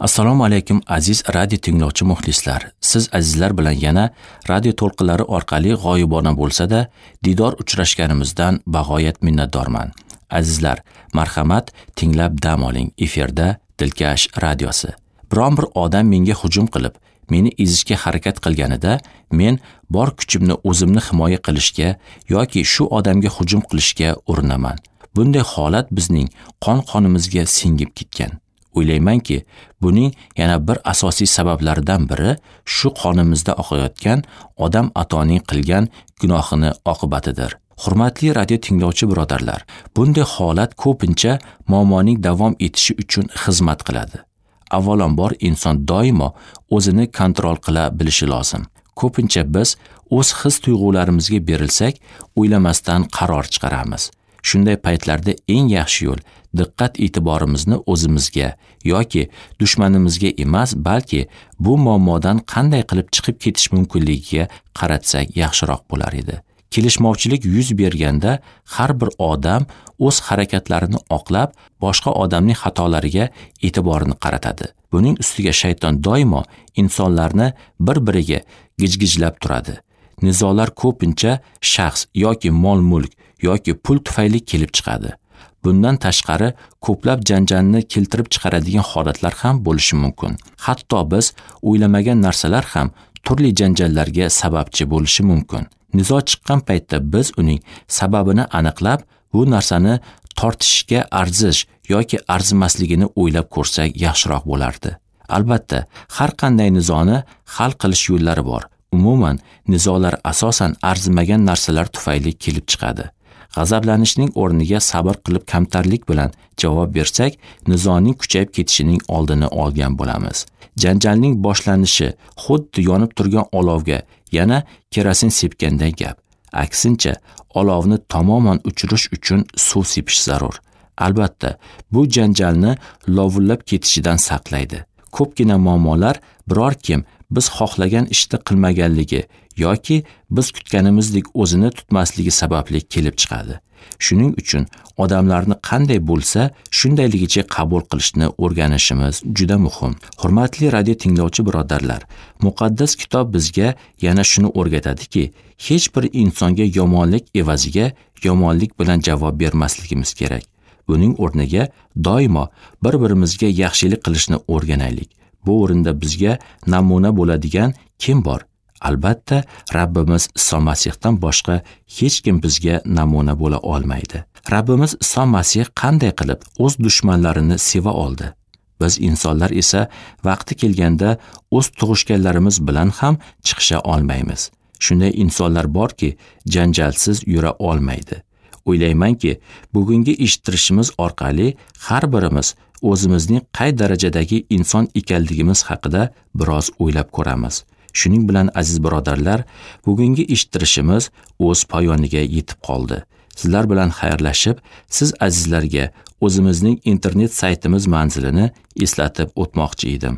Assalomu alaykum aziz radio tinglovchi muxlislar. Siz azizlar bilan yana radio to'lqinlari orqali g'oyibona bo'lsa-da, didor uchrashganimizdan bag'oyat minnatdorman. Azizlar, marhamat, tinglab dam oling. Efirda Dilkash radiosi. Biron bir odam menga hujum qilib, meni ezishga harakat qilganida, men bor kuchimni o'zimni himoya qilishga yoki shu odamga hujum qilishga urinaman. Bunday holat bizning qon-qonimizga singib ketgan. O'ylaymanki, buning yana bir asosiy sabablaridan biri shu qonimizda oqayotgan odam atoning qilgan gunohini oqibatidir. Hurmatli radio tinglovchi birodarlar, bunday holat ko'pincha muammoning davom etishi uchun xizmat qiladi. Avvalambor inson doimo o'zini kontrol qila bilishi lozim. Ko'pincha biz o'z his-tuyg'ularimizga berilsak, o'ylamasdan qaror chiqaramiz. Shunday paytlarda eng yaxshi yo'l diqqat e'tiborimizni o'zimizga yoki dushmanimizga emas, balki bu muammodan qanday qilib chiqib ketish mumkinligiga qaratsak yaxshiroq bo'lar edi. Kelishmovchilik yuz berganda har bir odam o'z harakatlarini oqlab, boshqa odamning xatolariga e'tiborini qaratadi. Buning ustiga shayton doimo insonlarni bir-biriga gijgijlab turadi. Nizolar ko'pincha shaxs yoki mol-mulk yoki pul tufayli kelib chiqadi. Bundan tashqari ko'plab janjalni keltirib chiqaradigan holatlar ham bo'lishi mumkin. Hatto biz o'ylamagan narsalar ham turli janjallarga sababchi bo'lishi mumkin. Nizo chiqqan paytda biz uning sababini aniqlab, bu narsani tortishga arzish yoki arzimasligini o'ylab ko'rsak yaxshiroq bo'lardi. Albatta, har qanday nizoni hal qilish yo'llari bor. Umuman, nizolar asosan arzimagan narsalar tufayli kelib chiqadi. G'azablanishning o'rniga sabr qilib kamtarlik bilan javob bersak, nizoning kuchayib ketishining oldini olgan bo'lamiz. Janjalning boshlanishi xuddi yonib turgan olovga yana kerosin sepganday gap. Aksincha, olovni tamoman o'chirish uchun suv sepish zarur. Albatta, bu janjalni lovullab ketishidan saqlaydi. Ko'pgina muammolar biror kim biz xohlagan ishni qilmaganligi yoki biz kutganimizdek o'zini tutmasligi sababli kelib chiqadi. Shuning uchun odamlarni qanday bo'lsa, shundayligicha qabul qilishni o'rganishimiz juda muhim. Hurmatli radio tinglovchi birodarlar, muqaddas kitob bizga yana shuni o'rgatadiki, hech bir insonga yomonlik evaziga yomonlik bilan javob bermasligimiz kerak. Buning o'rniga doimo bir-birimizga yaxshilik qilishni o'rganaylik. Bu o'rinda bizga namuna bo'ladigan kim bor? Albatta, Rabbimiz Iso Masihdan boshqa hech kim bizga namuna bo'la olmaydi. Rabbimiz Iso Masih qanday qilib o'z dushmanlarini seva oldi? Biz insonlar esa vaqti kelganda o'z tug'ishganlarimiz bilan ham chiqisha olmaymiz. Shunday insonlar borki, janjalsiz yura olmaydi. O'ylaymanki, bugungi eshittirishimiz orqali har birimiz o'zimizning qay darajadagi inson ekanligimiz haqida biroz o'ylab ko'ramiz. Shuning bilan aziz birodarlar, bugungi eshittirishimiz o'z poyoniga yetib qoldi. Sizlar bilan xayrlashib, siz azizlarga o'zimizning internet saytimiz manzilini eslatib o'tmoqchi edim.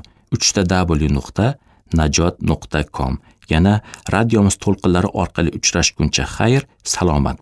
www.najot.com. Yana radiomiz to'lqinlari orqali uchrashguncha xayr, salomat